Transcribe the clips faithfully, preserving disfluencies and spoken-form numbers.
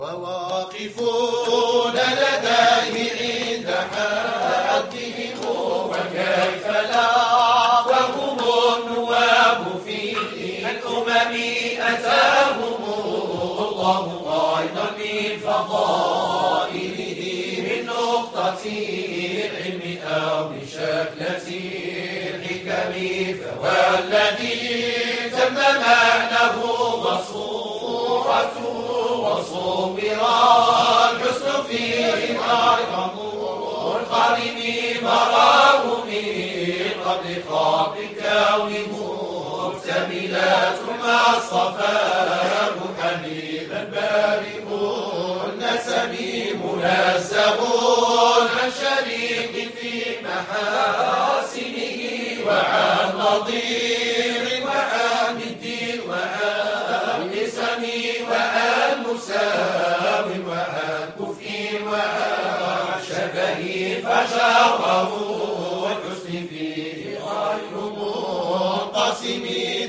وواقفون لديه عند حدهم وكيف لا وهم النواب في الأمم أتاهم الله أيضا من فضائله من نقطة العلم أو من شكلة الحكم فهو الذي تم معناه وصورته وصورا الحسن فيه أعظم القرم مراه من قبل خلق الكون مكتملا ثم اصطفاه حبيبا بارئ النسب منزه عن شريك في محاسنه وعن نظير وعن الدين وعن اسم وعن مساو وعن كفء وعن شبه فشره والحسن فيه غير منقسم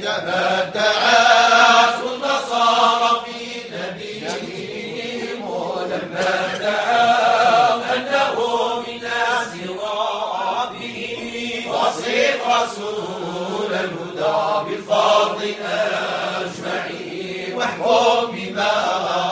تبدعت النصارى في نبيهم ولما ادعوا انه من اصحابه وصف رسول الهدى بالفضل اجمعين واحكم بما